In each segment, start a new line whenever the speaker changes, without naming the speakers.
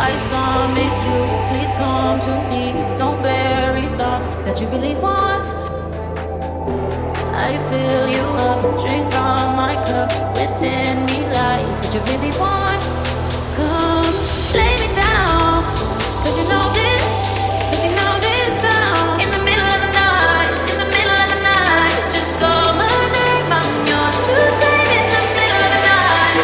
I summon you. Please come to me. Don't bury thoughts that you really want. I fill you up, drink from my cup. Within me lies what you really want. Come, lay me down, 'cause you know this, 'cause you know this sound. In the middle of the night, in the middle of the night, just call my name, I'm yours to take. In the middle of the night.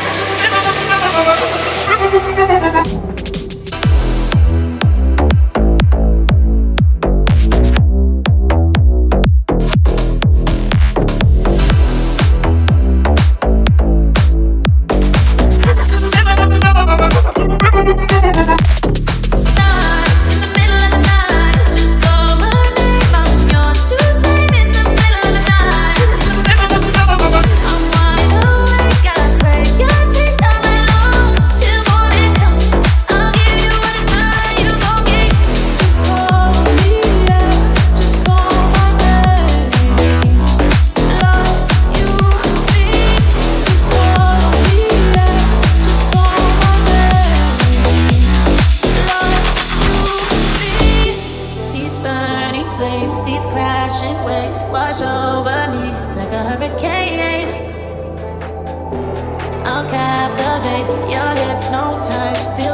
These crashing waves wash over me like a hurricane. I'll captivate, you're hypnotized.